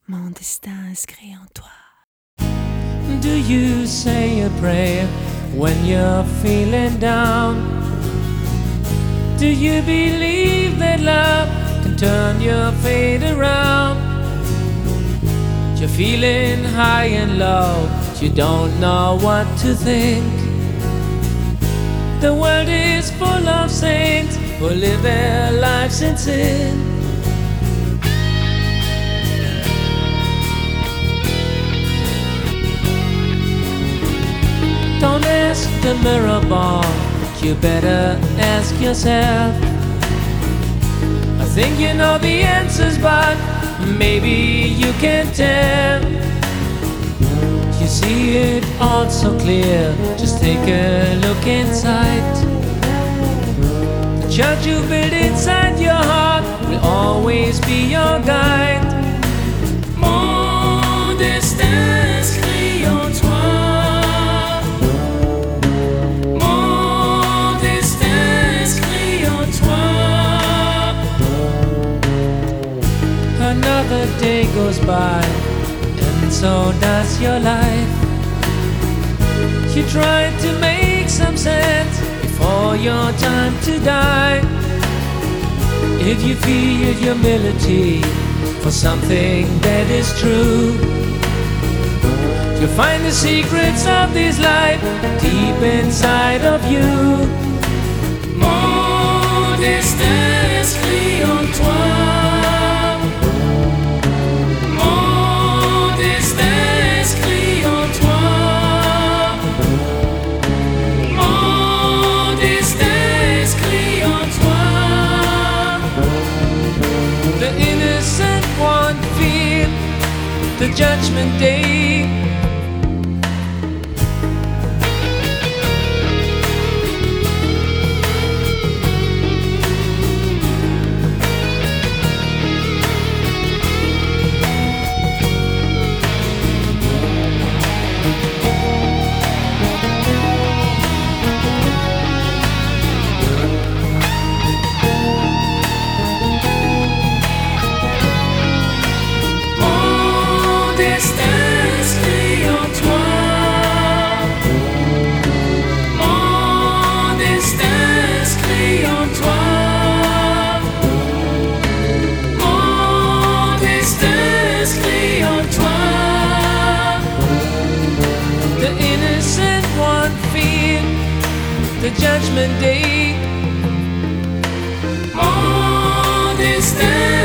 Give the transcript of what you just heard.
Mon destin inscrit en toi. Do you say a prayer when you're feeling down? Do you believe that love can turn your fate around? You're feeling high and low, you don't know what to think. The world is full of saints who live their lives in sin. Don't ask the mirror ball, you better ask yourself. I think you know the answers, but maybe you can't tell. You see it all so clear, just take a look inside. The church you build inside your heart will always be your guide. Mon destin inscrit en toi. Mon destin inscrit en toi. Another day goes by, and so does your life. You try to make some sense before your time to die. If you feel humility for something that is true, you'll find the secrets of this life deep inside of you. Mon destin inscrit en toi. Mon destin inscrit en toi. Mon destin inscrit en toi. The innocent won't fear the judgment day. Mon destin inscrit en toi. Mon destin inscrit en toi. Mon destin inscrit en toi. The innocent won't fear the judgment day. Mon destin